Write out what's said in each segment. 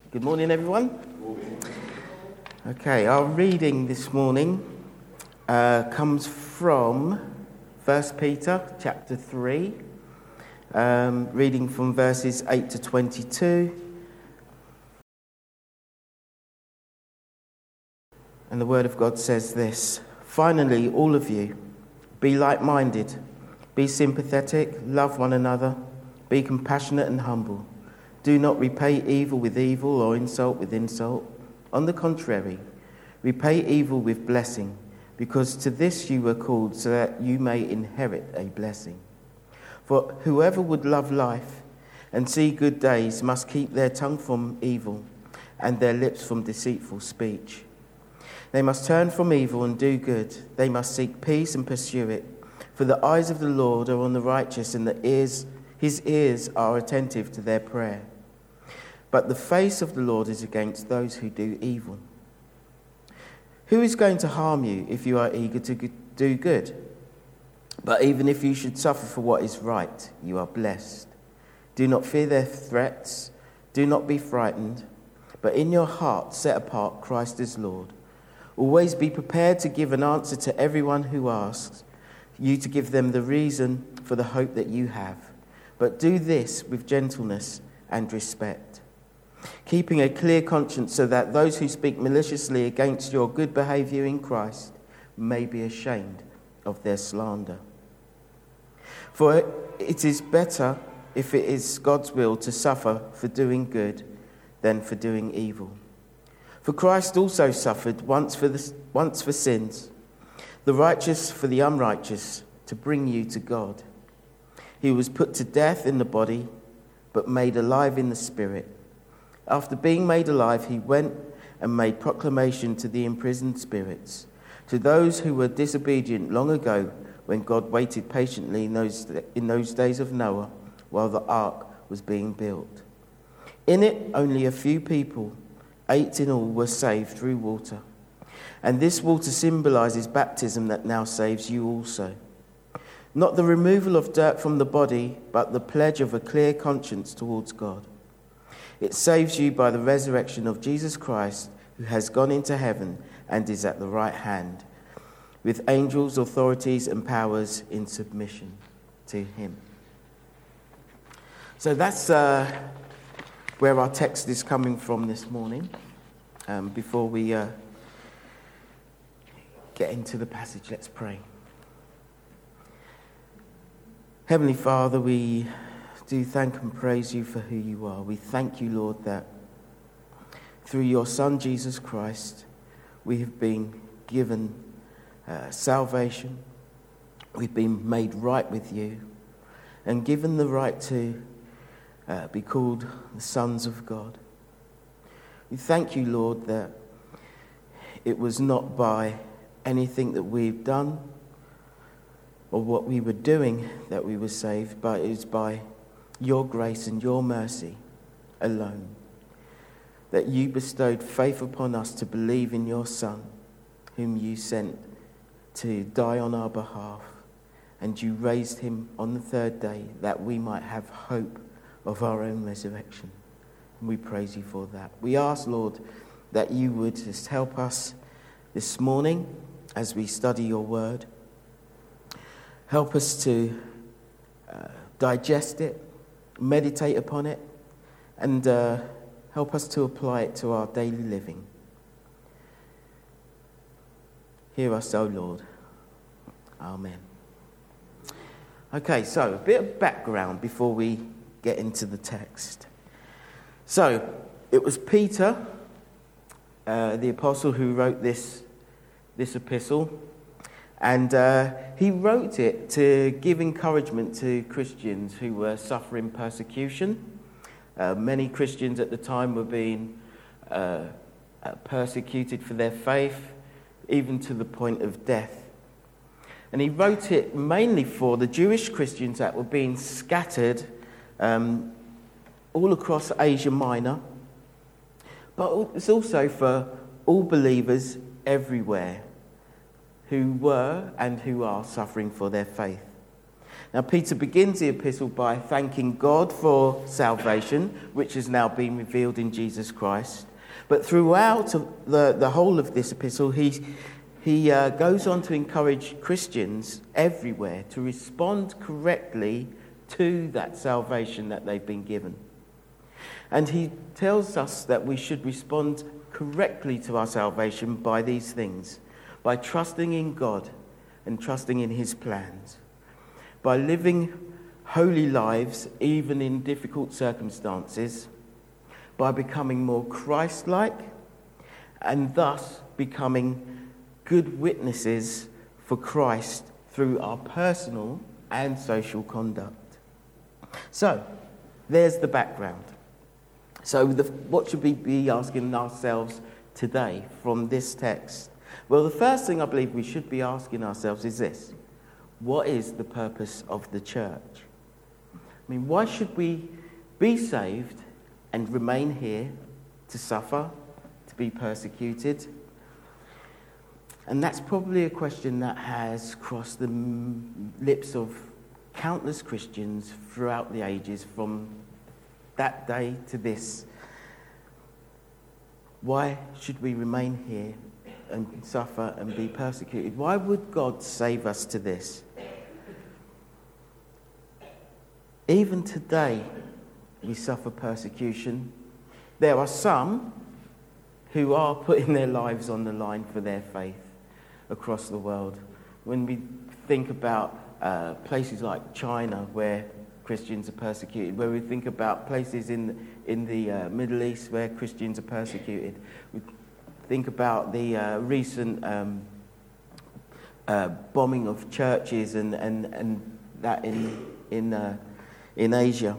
Good morning, everyone. Okay, our reading this morning comes from 1 Peter chapter 3, reading from verses 8 to 22. And the Word of God says this: "Finally, all of you, be like-minded, be sympathetic, love one another, be compassionate and humble. Do not repay evil with evil or insult with insult. On the contrary, repay evil with blessing, because to this you were called, so that you may inherit a blessing. For whoever would love life and see good days must keep their tongue from evil and their lips from deceitful speech. They must turn from evil and do good. They must seek peace and pursue it. For the eyes of the Lord are on the righteous, and his ears are attentive to their prayer. But the face of the Lord is against those who do evil. Who is going to harm you if you are eager to do good? But even if you should suffer for what is right, you are blessed. Do not fear their threats. Do not be frightened. But in your heart set apart Christ as Lord. Always be prepared to give an answer to everyone who asks you to give them the reason for the hope that you have. But do this with gentleness and respect, keeping a clear conscience, so that those who speak maliciously against your good behavior in Christ may be ashamed of their slander. For it is better, if it is God's will, to suffer for doing good than for doing evil. For Christ also suffered once for sins, the righteous for the unrighteous, to bring you to God. He was put to death in the body, but made alive in the spirit. After being made alive, he went and made proclamation to the imprisoned spirits, to those who were disobedient long ago, when God waited patiently in those days of Noah while the ark was being built. In it, only a few people, 8 in all, were saved through water. And this water symbolizes baptism that now saves you also. Not the removal of dirt from the body, but the pledge of a clear conscience towards God. It saves you by the resurrection of Jesus Christ, who has gone into heaven and is at the right hand, with angels, authorities, and powers in submission to him." So that's where our text is coming from this morning. Before we get into the passage, let's pray. Heavenly Father, we do thank and praise you for who you are. We thank you, Lord, that through your Son, Jesus Christ, we have been given salvation. We've been made right with you and given the right to be called the sons of God. We thank you, Lord, that it was not by anything that we've done or what we were doing that we were saved, but it is by your grace and your mercy alone, that you bestowed faith upon us to believe in your Son, whom you sent to die on our behalf, and you raised him on the third day that we might have hope of our own resurrection. And we praise you for that. We ask, Lord, that you would just help us this morning as we study your word. Help us to digest it, meditate upon it, and help us to apply it to our daily living. Hear us, O Lord. Amen. Okay, so a bit of background before we get into the text. So, it was Peter, the apostle, who wrote this epistle. And he wrote it to give encouragement to Christians who were suffering persecution. Many Christians at the time were being persecuted for their faith, even to the point of death. And he wrote it mainly for the Jewish Christians that were being scattered all across Asia Minor, but it's also for all believers everywhere who were and who are suffering for their faith. Now, Peter begins the epistle by thanking God for salvation, which has now been revealed in Jesus Christ. But throughout the whole of this epistle, he goes on to encourage Christians everywhere to respond correctly to that salvation that they've been given. And he tells us that we should respond correctly to our salvation by these things: by trusting in God and trusting in his plans, by living holy lives even in difficult circumstances, by becoming more Christ-like and thus becoming good witnesses for Christ through our personal and social conduct. So, there's the background. So what should we be asking ourselves today from this text? Well, the first thing I believe we should be asking ourselves is this: what is the purpose of the church? I mean, why should we be saved and remain here to suffer, to be persecuted? And that's probably a question that has crossed the lips of countless Christians throughout the ages, from that day to this. Why should we remain here and suffer and be persecuted? Why would God save us to this? Even today, we suffer persecution. There are some who are putting their lives on the line for their faith across the world. When we think about places like China, where Christians are persecuted, where we think about places in the Middle East where Christians are persecuted, we think about the recent bombing of churches and that in Asia.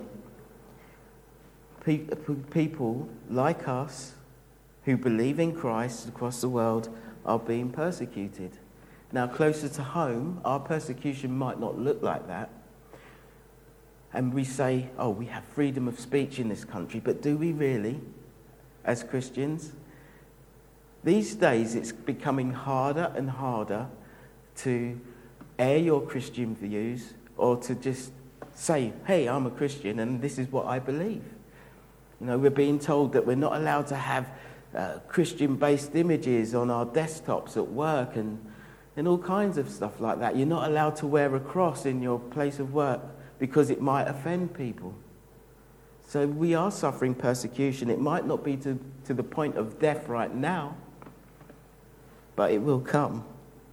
People like us who believe in Christ across the world are being persecuted. Now, closer to home, our persecution might not look like that. And we say, oh, we have freedom of speech in this country, but do we really, as Christians? These days, it's becoming harder and harder to air your Christian views, or to just say, hey, I'm a Christian and this is what I believe. You know, we're being told that we're not allowed to have Christian-based images on our desktops at work and all kinds of stuff like that. You're not allowed to wear a cross in your place of work because it might offend people. So we are suffering persecution. It might not be to the point of death right now, but it will come.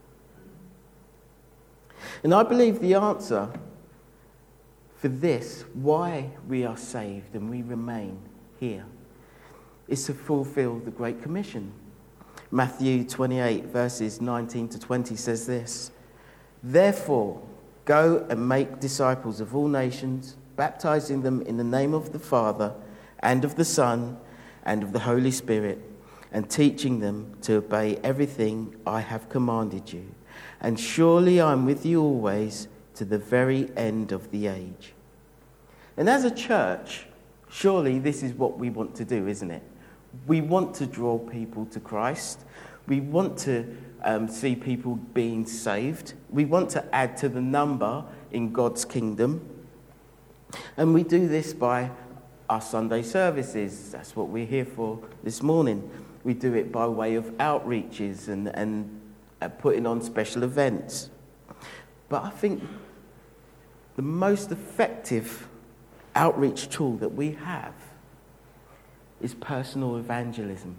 And I believe the answer for this, why we are saved and we remain here, is to fulfill the Great Commission. Matthew 28, verses 19 to 20 says this: "Therefore, go and make disciples of all nations, baptizing them in the name of the Father and of the Son and of the Holy Spirit, and teaching them to obey everything I have commanded you. And surely I'm with you always to the very end of the age." And as a church, surely this is what we want to do, isn't it? We want to draw people to Christ. We want to see people being saved. We want to add to the number in God's kingdom. And we do this by our Sunday services. That's what we're here for this morning. We do it by way of outreaches and putting on special events. But I think the most effective outreach tool that we have is personal evangelism.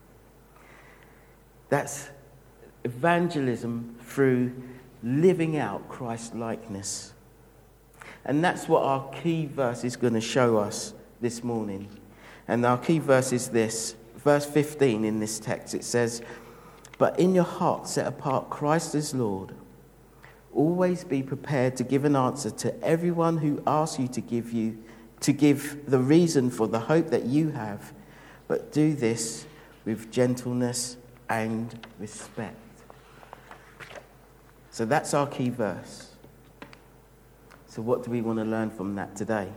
That's evangelism through living out Christ-likeness. And that's what our key verse is going to show us this morning. And our key verse is this, verse 15 in this text. It says, "But in your heart set apart Christ as Lord. Always be prepared to give an answer to everyone who asks you to give the reason for the hope that you have, but do this with gentleness and respect." So that's our key verse. So what do we want to learn from that today?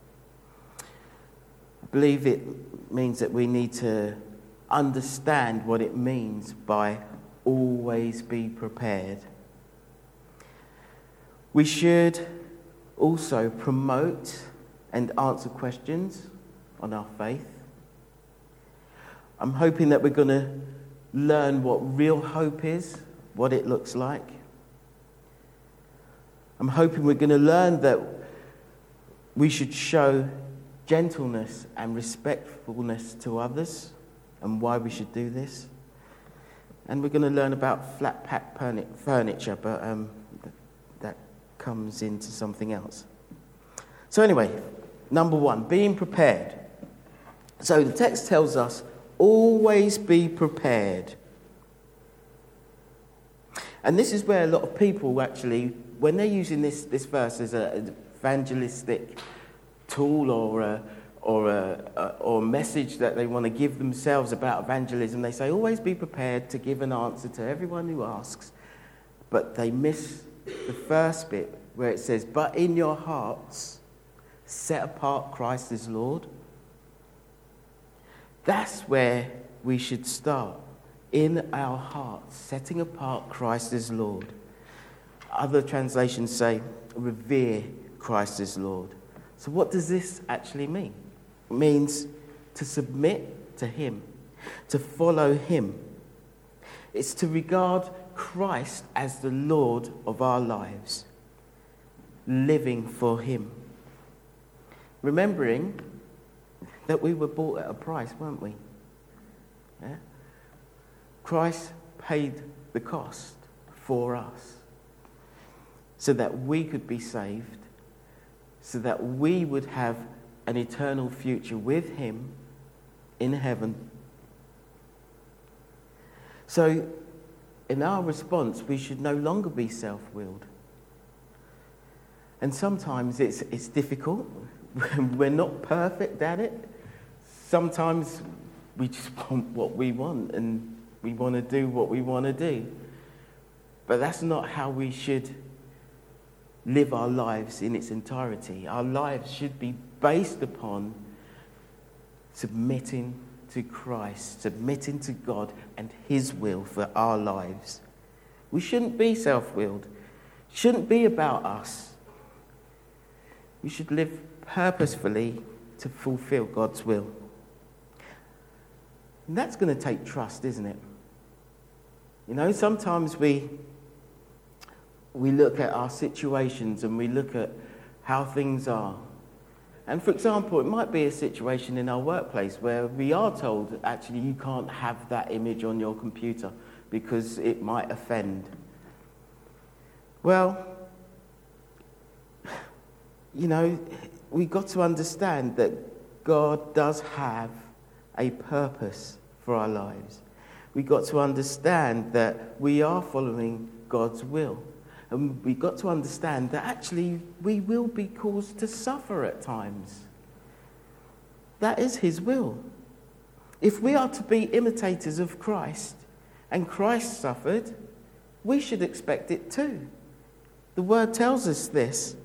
I believe it means that we need to understand what it means by always be prepared. We should also promote and answer questions on our faith. I'm hoping that we're going to learn what real hope is, what it looks like. I'm hoping we're going to learn that we should show gentleness and respectfulness to others and why we should do this. And we're going to learn about flat pack furniture, but that comes into something else. So anyway, number one, being prepared. So the text tells us, always be prepared. And this is where a lot of people actually, when they're using this verse as an evangelistic tool or a message that they want to give themselves about evangelism, they say, always be prepared to give an answer to everyone who asks. But they miss the first bit where it says, but in your hearts, set apart Christ as Lord. That's where we should start. In our hearts, setting apart Christ as Lord. Other translations say, revere Christ as Lord. So what does this actually mean? It means to submit to him, to follow him. It's to regard Christ as the Lord of our lives, living for him. Remembering that we were bought at a price, weren't we? Yeah? Christ paid the cost for us so that we could be saved, so that we would have an eternal future with him in heaven. So in our response, we should no longer be self-willed. And sometimes it's difficult. We're not perfect at it. Sometimes we just want what we want and we want to do what we want to do. But that's not how we should live our lives in its entirety. Our lives should be based upon submitting to Christ, submitting to God and his will for our lives. We shouldn't be self-willed. It shouldn't be about us. We should live purposefully to fulfill God's will. And that's going to take trust, isn't it? You know, sometimes we look at our situations and we look at how things are. And for example, it might be a situation in our workplace where we are told, actually, you can't have that image on your computer because it might offend. Well, you know, we've got to understand that God does have a purpose for our lives. We've got to understand that we are following God's will. And we've got to understand that actually we will be caused to suffer at times. That is his will. If we are to be imitators of Christ, and Christ suffered, we should expect it too. The word tells us this.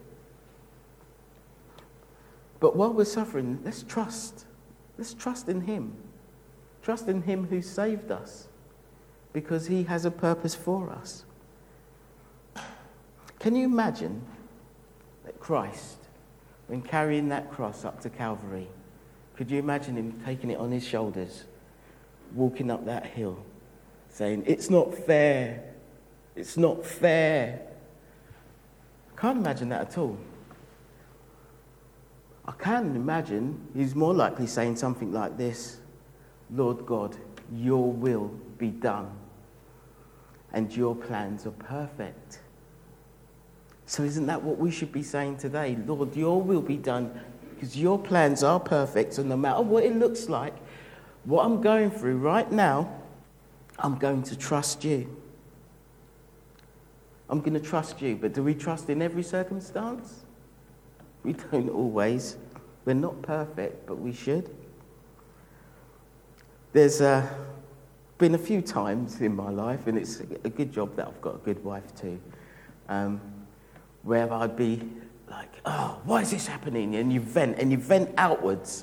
But while we're suffering, let's trust. Let's trust in him. Trust in him who saved us, because he has a purpose for us. Can you imagine that Christ, when carrying that cross up to Calvary, could you imagine him taking it on his shoulders, walking up that hill, saying, it's not fair, it's not fair. I can't imagine that at all. I can imagine he's more likely saying something like this: Lord God, your will be done, and your plans are perfect. So isn't that what we should be saying today? Lord, your will be done, because your plans are perfect, and no matter what it looks like, what I'm going through right now, I'm going to trust you. I'm going to trust you. But do we trust in every circumstance? We don't always. We're not perfect, but we should. There's been a few times in my life, and it's a good job that I've got a good wife too, where I'd be like, oh, why is this happening? And you vent outwards.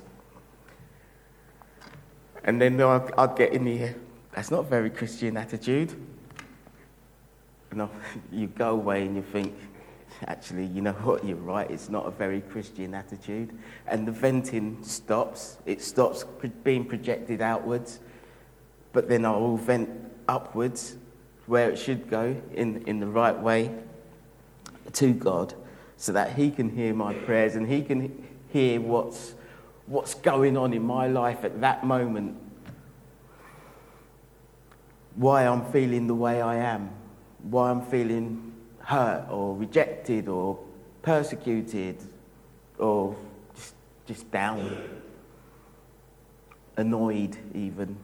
And then I'd get in the, that's not a very Christian attitude. And you go away and you think, actually, you know what, you're right, it's not a very Christian attitude. And the venting stops. It stops being projected outwards, but then I will vent upwards where it should go in the right way to God, so that he can hear my prayers and he can hear what's going on in my life at that moment. Why I'm feeling the way I am. Why I'm feeling hurt or rejected or persecuted or just down. Annoyed even.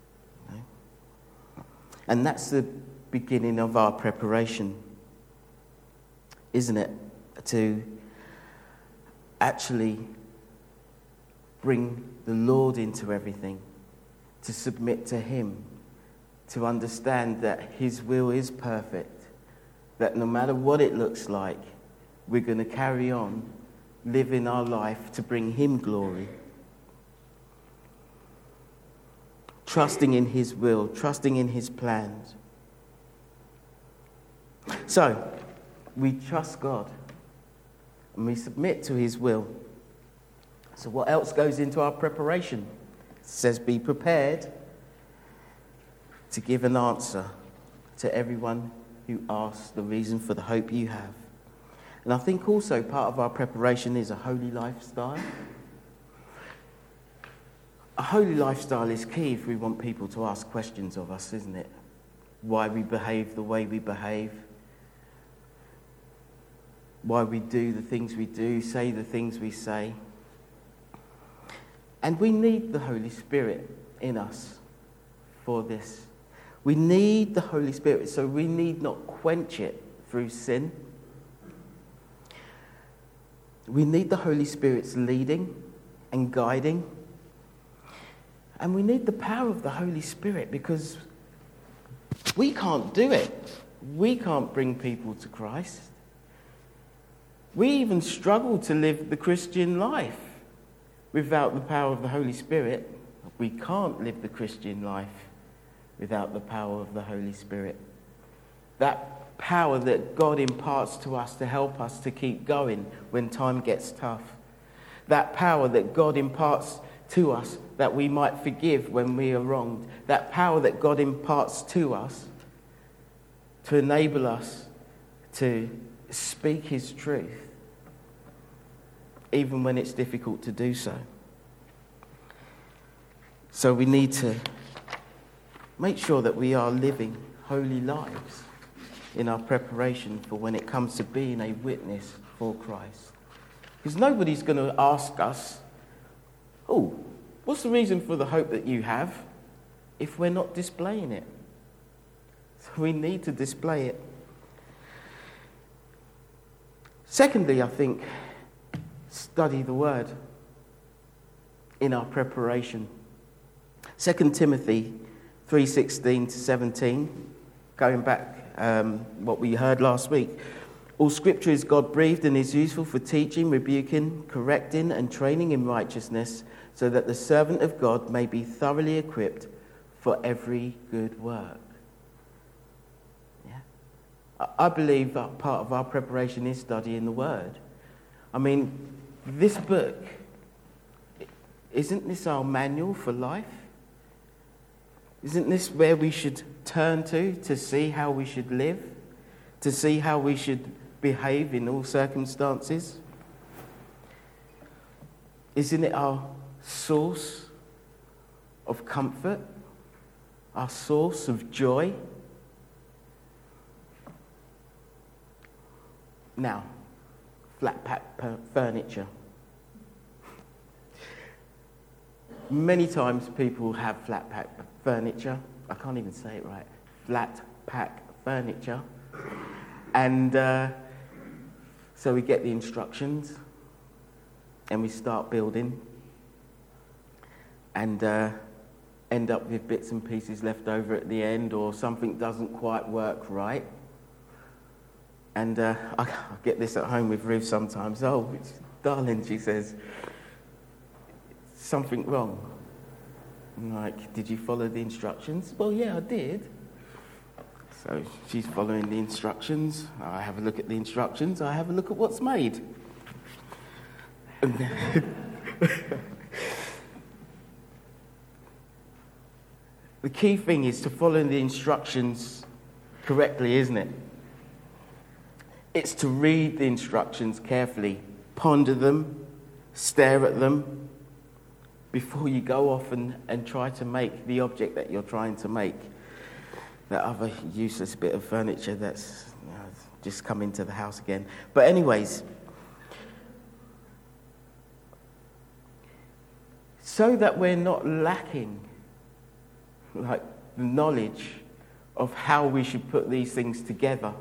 And that's the beginning of our preparation, isn't it? To actually bring the Lord into everything, to submit to him, to understand that his will is perfect, that no matter what it looks like, we're going to carry on living our life to bring him glory. Trusting in his will, trusting in his plans. So, we trust God and we submit to his will. So what else goes into our preparation? It says, be prepared to give an answer to everyone who asks the reason for the hope you have. And I think also part of our preparation is a holy lifestyle. A holy lifestyle is key if we want people to ask questions of us, isn't it? Why we behave the way we behave. Why we do the things we do, say the things we say. And we need the Holy Spirit in us for this. We need the Holy Spirit, so we need not quench it through sin. We need the Holy Spirit's leading and guiding. And we need the power of the Holy Spirit, because we can't do it. We can't bring people to Christ. We even struggle to live the Christian life without the power of the Holy Spirit. We can't live the Christian life without the power of the Holy Spirit. That power that God imparts to us to help us to keep going when time gets tough. That power that God imparts to us that we might forgive when we are wronged. That power that God imparts to us to enable us to speak his truth, even when it's difficult to do so. So we need to make sure that we are living holy lives in our preparation for when it comes to being a witness for Christ. Because nobody's going to ask us, oh, what's the reason for the hope that you have, if we're not displaying it? So we need to display it. Secondly, I think, study the word in our preparation. 2 Timothy 3:16 to 17, going back what we heard last week. All scripture is God-breathed and is useful for teaching, rebuking, correcting, and training in righteousness, so that the servant of God may be thoroughly equipped for every good work. Yeah. I believe that part of our preparation is studying the word. I mean, this book, isn't this our manual for life? Isn't this where we should turn to see how we should live, to see how we should behave in all circumstances? Isn't it our source of comfort, our source of joy? Now, flat pack furniture. Many times people have flat pack furniture. I can't even say it right. Flat pack furniture. And so we get the instructions and we start building and end up with bits and pieces left over at the end, or something doesn't quite work right. And I get this at home with Ruth sometimes. Oh, darling, she says, something wrong. I'm like, did you follow the instructions? Well, yeah, I did. So she's following the instructions. I have a look at the instructions. I have a look at what's made. The key thing is to follow the instructions correctly, isn't it? It's to read the instructions carefully, ponder them, stare at them, before you go off and try to make the object that you're trying to make. That other useless bit of furniture that's just come into the house again. But anyways, so that we're not lacking like the knowledge of how we should put these things together,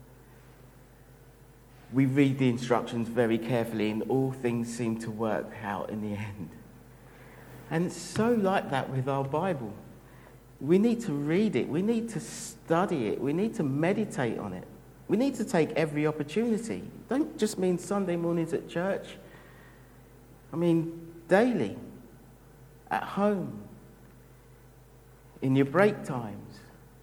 we read the instructions very carefully and all things seem to work out in the end. And it's so like that with our Bible. We need to read it, we need to study it, we need to meditate on it. We need to take every opportunity. Don't just mean Sunday mornings at church. I mean daily, at home, in your break times.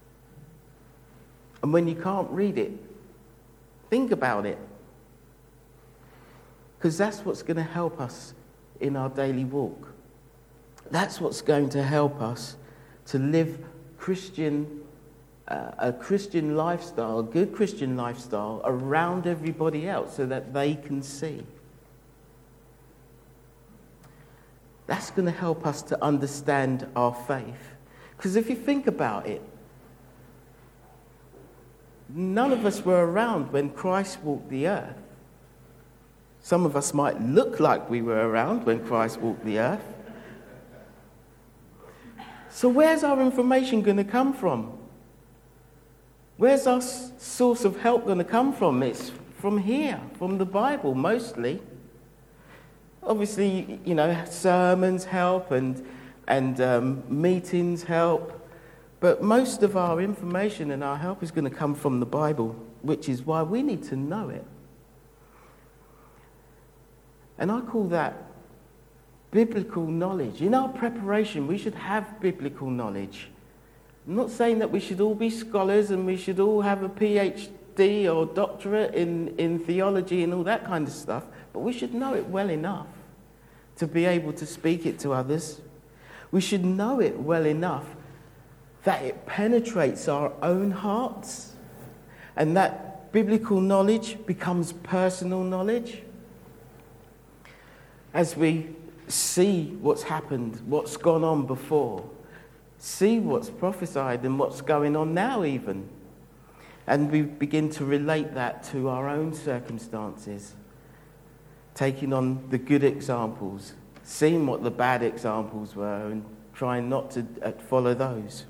And when you can't read it, think about it. Because that's what's going to help us in our daily walk. That's what's going to help us to live a Christian lifestyle, a good Christian lifestyle around everybody else so that they can see. That's going to help us to understand our faith. Because if you think about it, none of us were around when Christ walked the earth. Some of us might look like we were around when Christ walked the earth. So where's our information going to come from? Where's our source of help going to come from? It's from here, from the Bible, mostly. Obviously, sermons help and meetings help. But most of our information and our help is going to come from the Bible, which is why we need to know it. And I call that biblical knowledge. In our preparation, we should have biblical knowledge. I'm not saying that we should all be scholars and we should all have a PhD or doctorate in theology and all that kind of stuff, but we should know it well enough to be able to speak it to others. We should know it well enough that it penetrates our own hearts and that biblical knowledge becomes personal knowledge. As we see what's happened, what's gone on before, see what's prophesied and what's going on now even. And we begin to relate that to our own circumstances, taking on the good examples, seeing what the bad examples were and trying not to follow those.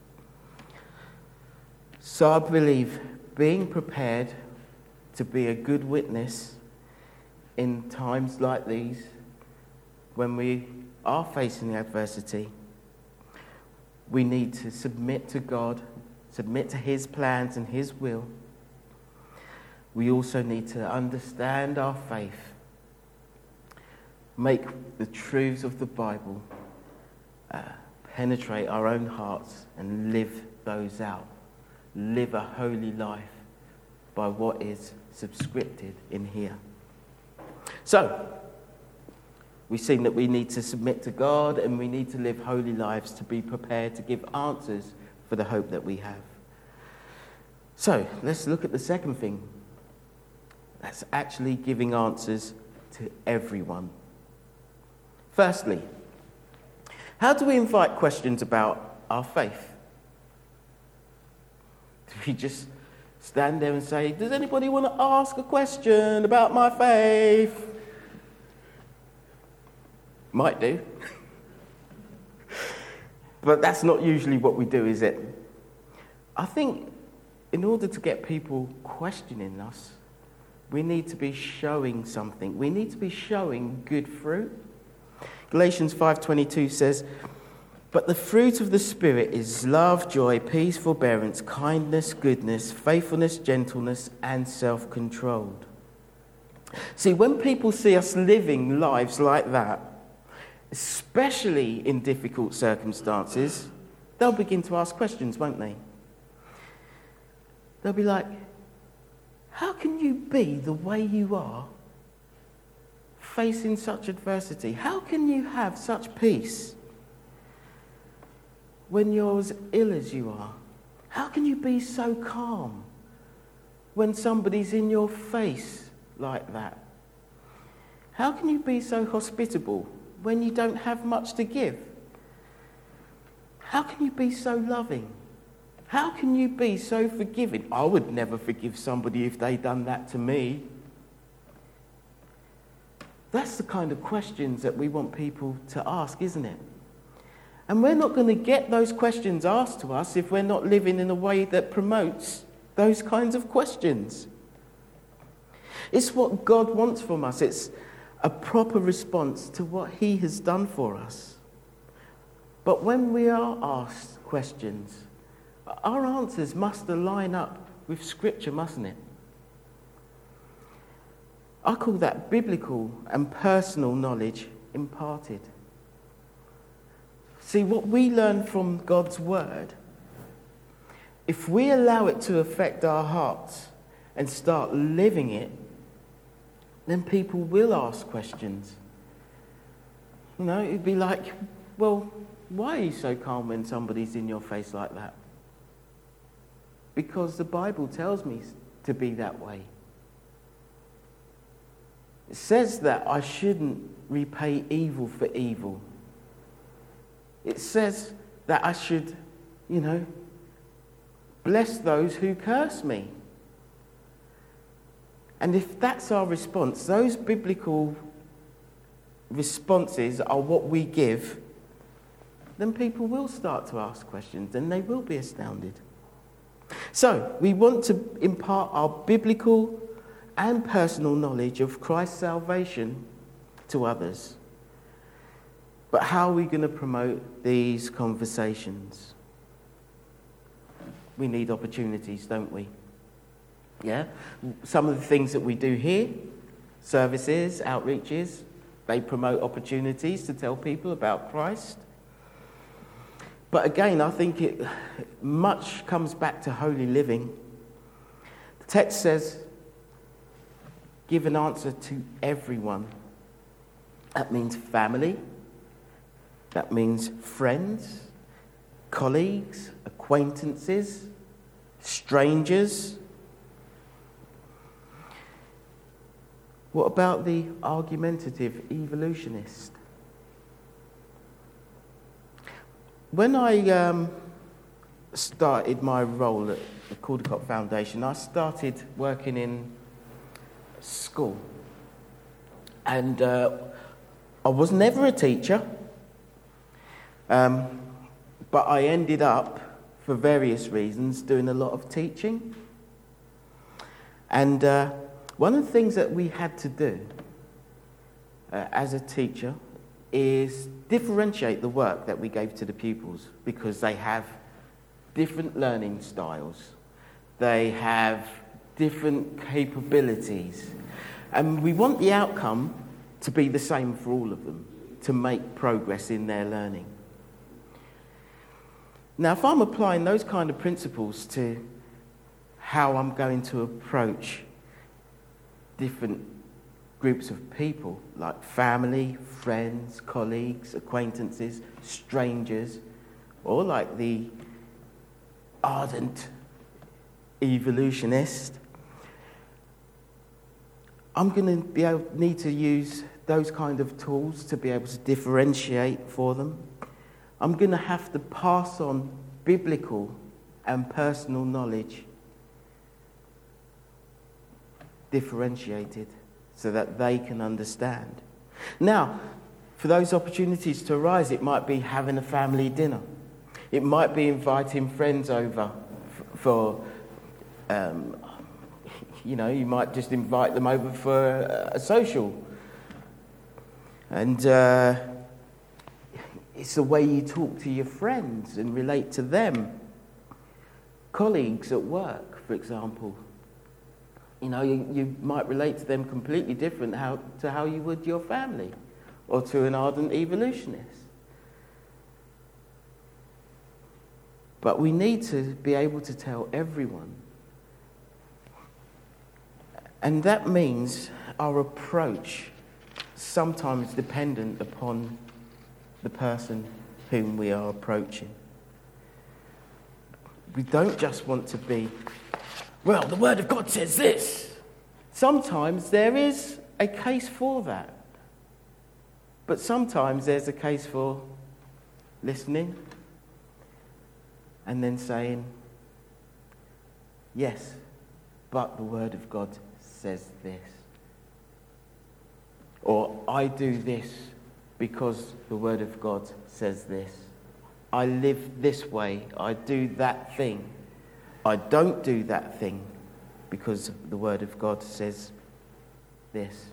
So I believe being prepared to be a good witness in times like these, when we are facing adversity, we need to submit to God, submit to His plans and His will. We also need to understand our faith, make the truths of the Bible penetrate our own hearts and live those out. Live a holy life by what is subscripted in here. So, we've seen that we need to submit to God and we need to live holy lives to be prepared to give answers for the hope that we have. So, let's look at the second thing. That's actually giving answers to everyone. Firstly, how do we invite questions about our faith? Do we just stand there and say, does anybody want to ask a question about my faith? Might do. But that's not usually what we do, is it? I think in order to get people questioning us, we need to be showing something. We need to be showing good fruit. Galatians 5:22 says, but the fruit of the Spirit is love, joy, peace, forbearance, kindness, goodness, faithfulness, gentleness, and self-control. See, when people see us living lives like that, especially in difficult circumstances, they'll begin to ask questions, won't they? They'll be like, how can you be the way you are facing such adversity? How can you have such peace when you're as ill as you are? How can you be so calm when somebody's in your face like that? How can you be so hospitable when you don't have much to give? How can you be so loving? How can you be so forgiving? I would never forgive somebody if they'd done that to me. That's the kind of questions that we want people to ask, isn't it? And we're not going to get those questions asked to us if we're not living in a way that promotes those kinds of questions. It's what God wants from us. It's a proper response to what he has done for us. But when we are asked questions, our answers must align up with Scripture, mustn't it? I call that biblical and personal knowledge imparted. See, what we learn from God's word, if we allow it to affect our hearts and start living it, then people will ask questions. You know, it'd be like, well, why are you so calm when somebody's in your face like that? Because the Bible tells me to be that way. It says that I shouldn't repay evil for evil. It says that I should, bless those who curse me. And if that's our response, those biblical responses are what we give, then people will start to ask questions and they will be astounded. So, we want to impart our biblical and personal knowledge of Christ's salvation to others. But how are we going to promote these conversations? We need opportunities, don't we? Yeah? Some of the things that we do here, services, outreaches, they promote opportunities to tell people about Christ. But again, I think much comes back to holy living. The text says, give an answer to everyone. That means family. That means friends, colleagues, acquaintances, strangers. What about the argumentative evolutionist? When I started my role at the Caldecott Foundation, I started working in school. And I was never a teacher, but I ended up, for various reasons, doing a lot of teaching. And one of the things that we had to do as a teacher is differentiate the work that we gave to the pupils, because they have different learning styles. They have different capabilities. And we want the outcome to be the same for all of them, to make progress in their learning. Now, if I'm applying those kind of principles to how I'm going to approach different groups of people, like family, friends, colleagues, acquaintances, strangers, or like the ardent evolutionist, I'm going to need to use those kind of tools to be able to differentiate for them. I'm going to have to pass on biblical and personal knowledge, differentiated, so that they can understand. Now, for those opportunities to arise, it might be having a family dinner. It might be inviting friends over for you might just invite them over for a social. And it's the way you talk to your friends and relate to them. Colleagues at work, for example. You might relate to them completely different to how you would your family or to an ardent evolutionist. But we need to be able to tell everyone And that means our approach sometimes dependent upon the person whom we are approaching. We don't just want to be, well, the Word of God says this. Sometimes there is a case for that. But sometimes there's a case for listening and then saying, yes, but the Word of God says this. Or I do this because the Word of God says this. I live this way. I do that thing. I don't do that thing because the Word of God says this.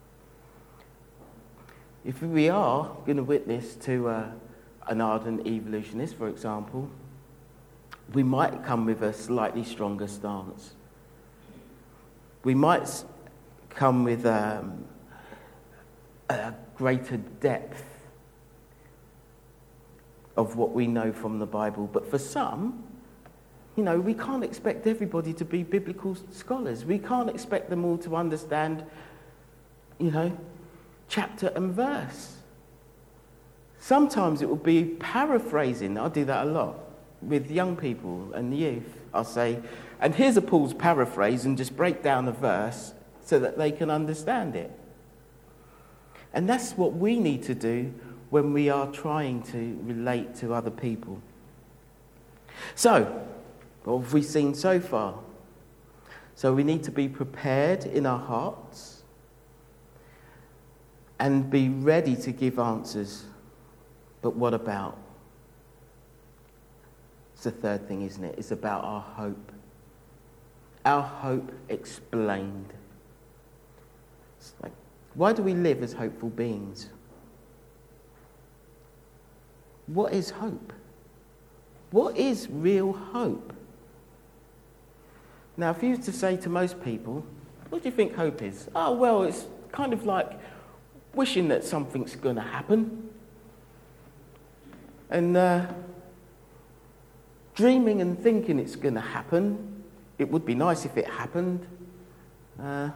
If we are going to witness to an ardent evolutionist, for example, we might come with a slightly stronger stance. We might come with a greater depth of what we know from the Bible. But for some, we can't expect everybody to be biblical scholars. We can't expect them all to understand, chapter and verse. Sometimes it will be paraphrasing. I do that a lot with young people and youth. I'll say, and here's a Paul's paraphrase, and just break down a verse so that they can understand it. And that's what we need to do when we are trying to relate to other people. So, what have we seen so far? So we need to be prepared in our hearts and be ready to give answers. But what about? It's the third thing, isn't it? It's about our hope. Our hope explained. It's like, why do we live as hopeful beings? What is hope? What is real hope? Now, if you were to say to most people, what do you think hope is? Oh, well, it's kind of like wishing that something's going to happen. And dreaming and thinking it's going to happen. It would be nice if it happened. But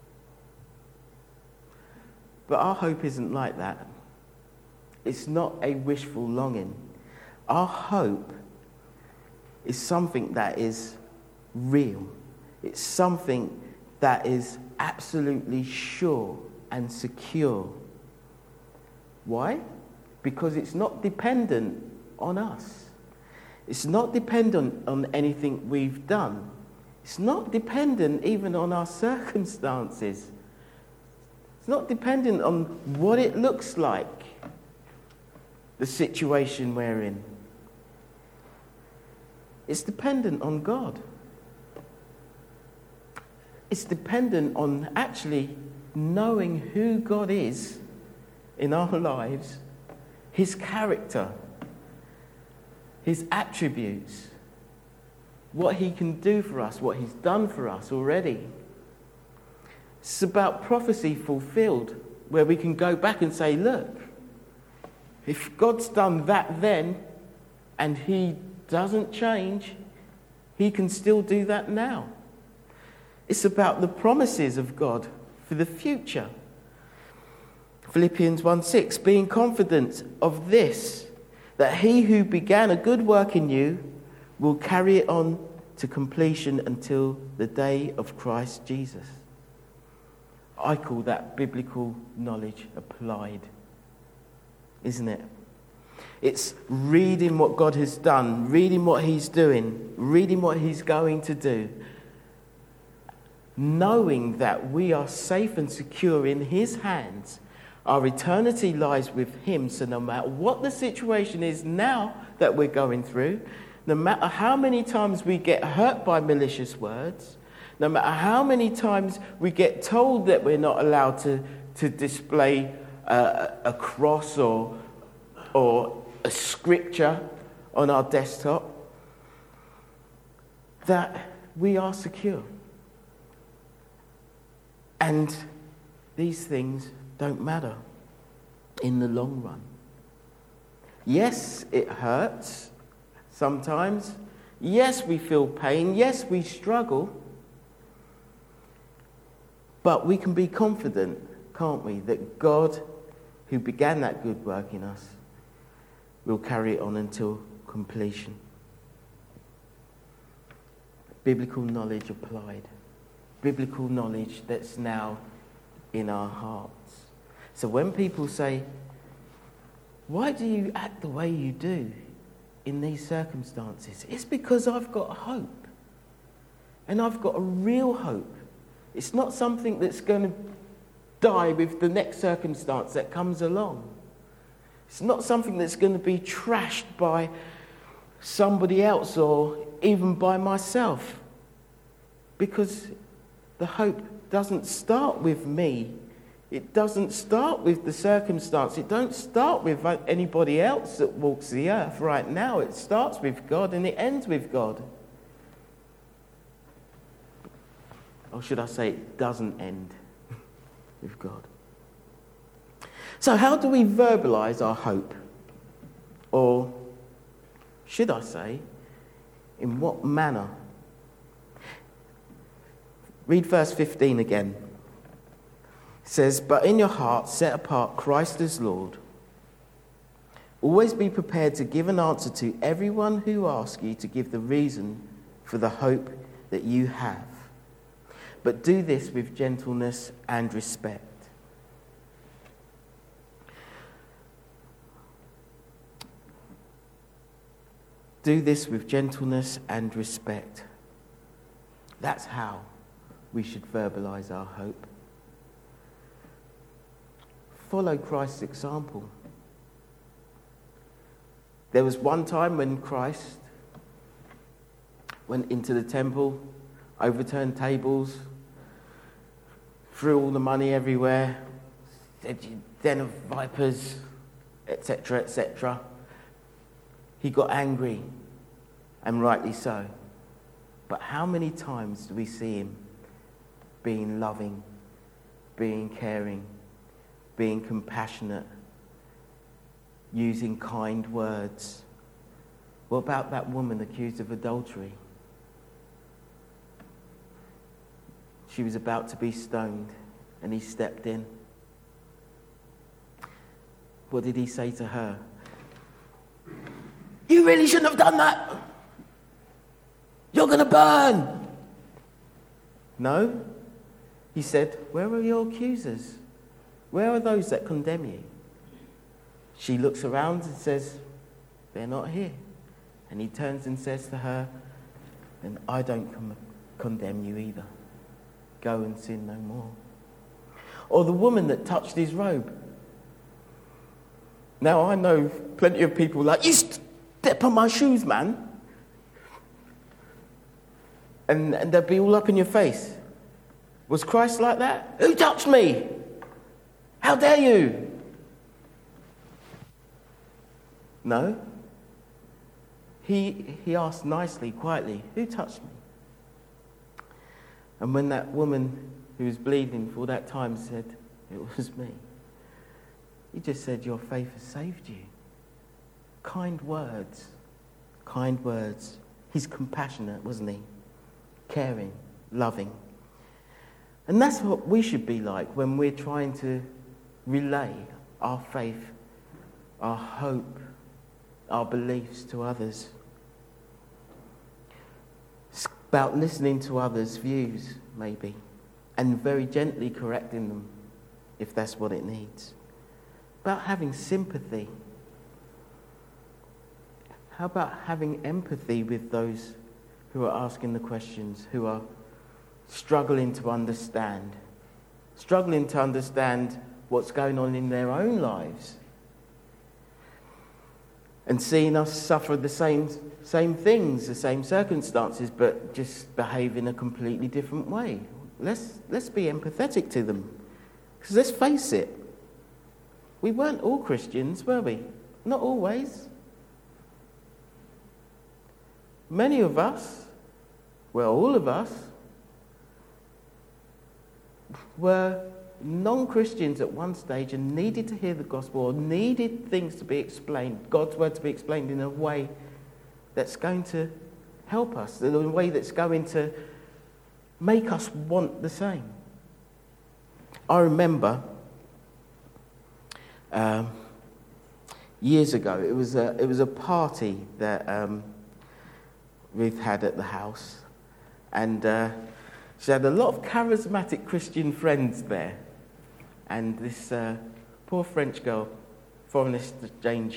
our hope isn't like that. It's not a wishful longing. Our hope is something that is real. It's something that is absolutely sure and secure. Why? Because it's not dependent on us. It's not dependent on anything we've done. It's not dependent even on our circumstances. It's not dependent on what it looks like, the situation we're in. It's dependent on God. It's dependent on actually knowing who God is in our lives, his character, his attributes, what he can do for us, what he's done for us already. It's about prophecy fulfilled, where we can go back and say, look, if God's done that then, and he doesn't change, he can still do that now. It's about the promises of God for the future. Philippians 1:6, being confident of this, that he who began a good work in you will carry it on to completion until the day of Christ Jesus. I call that biblical knowledge applied, isn't it? It's reading what God has done, reading what he's doing, reading what he's going to do, knowing that we are safe and secure in his hands. Our eternity lies with him, so no matter what the situation is now that we're going through, no matter how many times we get hurt by malicious words, no matter how many times we get told that we're not allowed to display a cross or a scripture on our desktop, that we are secure. And these things don't matter in the long run. Yes, it hurts sometimes. Yes, we feel pain. Yes, we struggle. But we can be confident, can't we, that God, who began that good work in us, will carry it on until completion. Biblical knowledge applied. Biblical knowledge that's now in our hearts. So when people say, why do you act the way you do in these circumstances? It's because I've got hope. And I've got a real hope. It's not something that's going to die with the next circumstance that comes along. It's not something that's going to be trashed by somebody else or even by myself. Because the hope doesn't start with me. It doesn't start with the circumstance. It don't start with anybody else that walks the earth right now. It starts with God and it ends with God. Or should I say it doesn't end with God. So how do we verbalise our hope? Or should I say, in what manner? Read verse 15 again. It says, but in your heart set apart Christ as Lord. Always be prepared to give an answer to everyone who asks you to give the reason for the hope that you have. But do this with gentleness and respect. Do this with gentleness and respect. That's how we should verbalise our hope. Follow Christ's example. There was one time when Christ went into the temple, overturned tables, threw all the money everywhere, said, "You den of vipers," etc., etc. He got angry, and rightly so. But how many times do we see him being loving, being caring, being compassionate, using kind words? What about that woman accused of adultery? She was about to be stoned, and he stepped in. What did he say to her? You really shouldn't have done that. You're going to burn. No. He said, where are your accusers? Where are those that condemn you? She looks around and says, they're not here. And he turns and says to her, then I don't condemn you either. Go and sin no more. Or the woman that touched his robe. Now I know plenty of people like, you step on my shoes, man. And they'll be all up in your face. Was Christ like that? Who touched me? How dare you? No. He asked nicely, quietly, who touched me? And when that woman who was bleeding for that time said, it was me, he just said, your faith has saved you. Kind words. Kind words. He's compassionate, wasn't he? Caring, loving. And that's what we should be like when we're trying to relay our faith, our hope, our beliefs to others. It's about listening to others' views, maybe, and very gently correcting them if that's what it needs. About having sympathy. How about having empathy with those who are asking the questions, who are struggling to understand what's going on in their own lives, and seeing us suffer the same things, the same circumstances, but just behave in a completely different way. Let's be empathetic to them, because let's face it, we weren't all Christians, were we? Not always. Many of us, well, all of us, were non-Christians at one stage and needed to hear the gospel, or needed things to be explained, God's word to be explained in a way that's going to help us, in a way that's going to make us want the same. I remember years ago, it was a party that Ruth had at the house, and she had a lot of charismatic Christian friends there, and this poor French girl, foreign exchange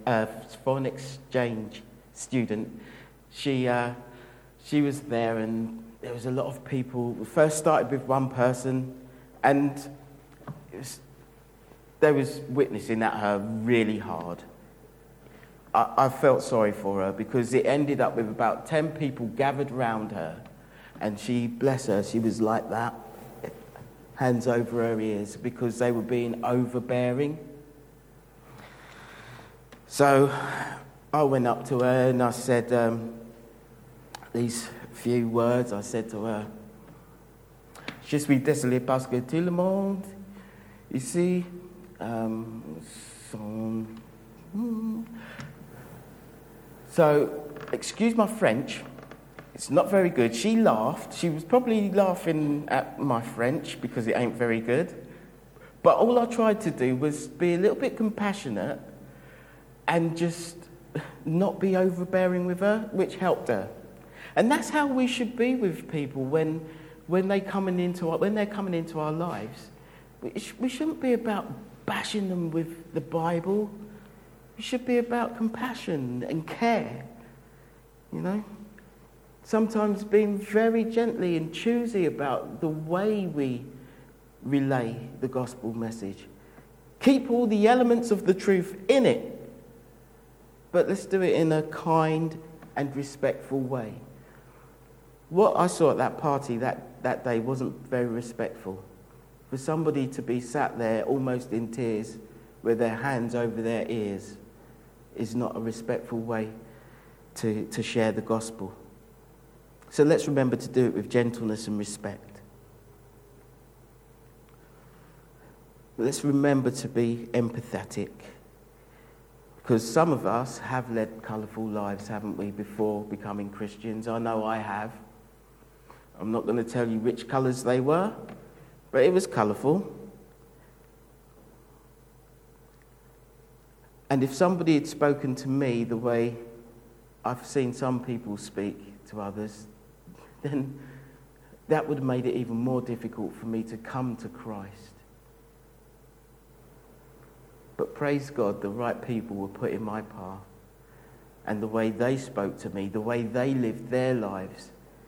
student, she was there, and there was a lot of people. We first started with one person, and they was witnessing at her really hard. I felt sorry for her because it ended up with about 10 people gathered round her, and she, bless her, she was like that, hands over her ears, because they were being overbearing. So I went up to her and I said these few words. I said to her, "Je suis désolé parce que tout le monde ici sont..." So, excuse my French, it's not very good. She laughed. She was probably laughing at my French because it ain't very good. But all I tried to do was be a little bit compassionate and just not be overbearing with her, which helped her. And that's how we should be with people when they're coming into our lives. We shouldn't be about bashing them with the Bible. We should be about compassion and care, you know. Sometimes being very gently and choosy about the way we relay the gospel message. Keep all the elements of the truth in it, but let's do it in a kind and respectful way. What I saw at that party that day wasn't very respectful. For somebody to be sat there almost in tears with their hands over their ears is not a respectful way to share the gospel. So let's remember to do it with gentleness and respect. Let's remember to be empathetic, because some of us have led colourful lives, haven't we, before becoming Christians? I know I have. I'm not going to tell you which colours they were, but it was colourful. And if somebody had spoken to me the way I've seen some people speak to others, then that would have made it even more difficult for me to come to Christ. But praise God, the right people were put in my path. And the way they spoke to me, the way they lived their lives,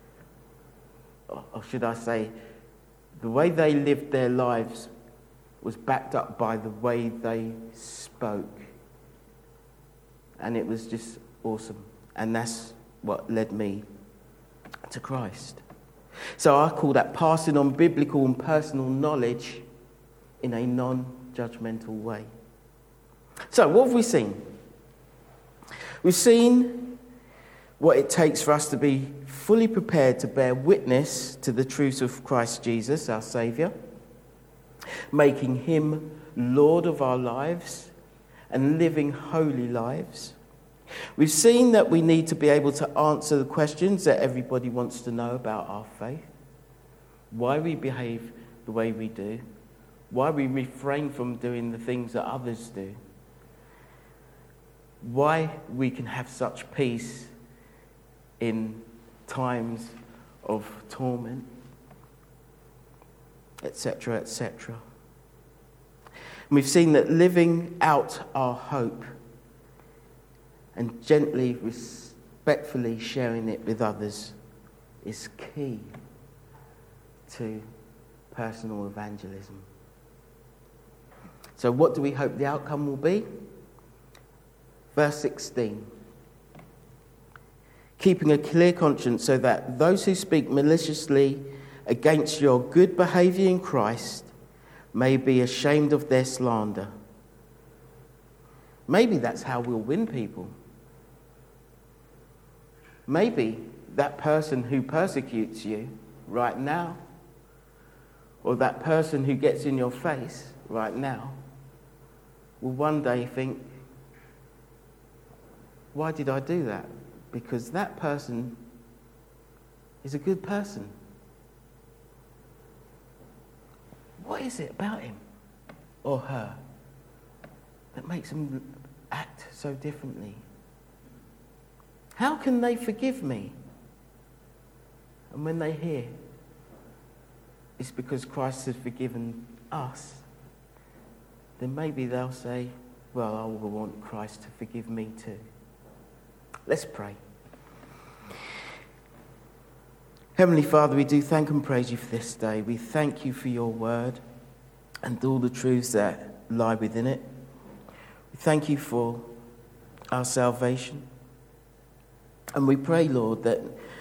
or should I say, the way they lived their lives was backed up by the way they spoke. And it was just awesome. And that's what led me to Christ. So I call that passing on biblical and personal knowledge in a non-judgmental way. So what have we seen? We've seen what it takes for us to be fully prepared to bear witness to the truth of Christ Jesus, our Saviour, making him Lord of our lives and living holy lives. We've seen that we need to be able to answer the questions that everybody wants to know about our faith, why we behave the way we do, why we refrain from doing the things that others do, why we can have such peace in times of torment, etc., etc. We've seen that living out our hope and gently, respectfully sharing it with others is key to personal evangelism. So what do we hope the outcome will be? Verse 16. Keeping a clear conscience so that those who speak maliciously against your good behaviour in Christ may be ashamed of their slander. Maybe that's how we'll win people. Maybe that person who persecutes you right now, or that person who gets in your face right now, will one day think, why did I do that? Because that person is a good person. What is it about him or her that makes them act so differently? How can they forgive me? And when they hear it's because Christ has forgiven us, then maybe they'll say, well, I will want Christ to forgive me too. Let's pray. Heavenly Father, we do thank and praise you for this day. We thank you for your word and all the truths that lie within it. We thank you for our salvation. And we pray, Lord, that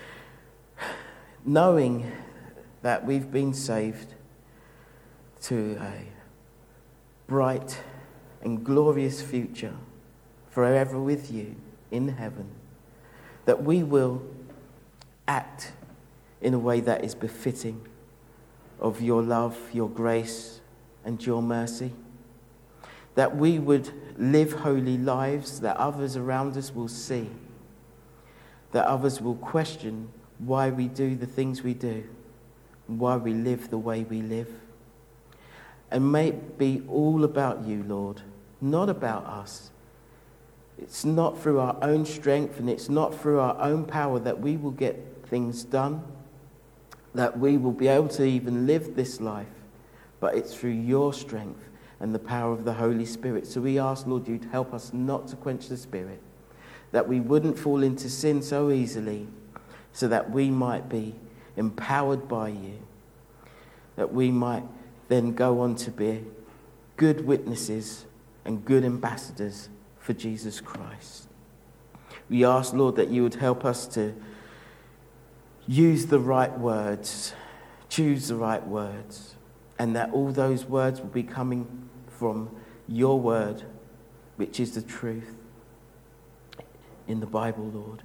knowing that we've been saved to a bright and glorious future forever with you in heaven, that we will act in a way that is befitting of your love, your grace, and your mercy. That we would live holy lives that others around us will see. That others will question why we do the things we do, and why we live the way we live. And may it be all about you, Lord, not about us. It's not through our own strength and it's not through our own power that we will get things done, that we will be able to even live this life, but it's through your strength and the power of the Holy Spirit. So we ask, Lord, you to help us not to quench the Spirit, that we wouldn't fall into sin so easily, so that we might be empowered by you, that we might then go on to be good witnesses and good ambassadors for Jesus Christ. We ask, Lord, that you would help us to use the right words, choose the right words, and that all those words will be coming from your word, which is the truth in the Bible, Lord.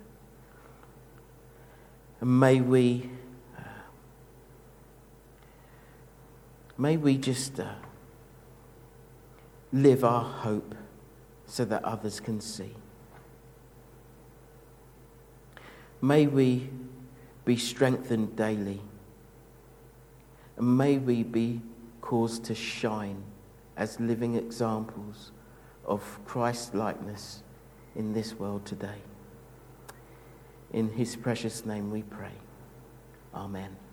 And may we just live our hope so that others can see. May we be strengthened daily. And may we be caused to shine as living examples of Christ's likeness in this world today. In his precious name we pray. Amen.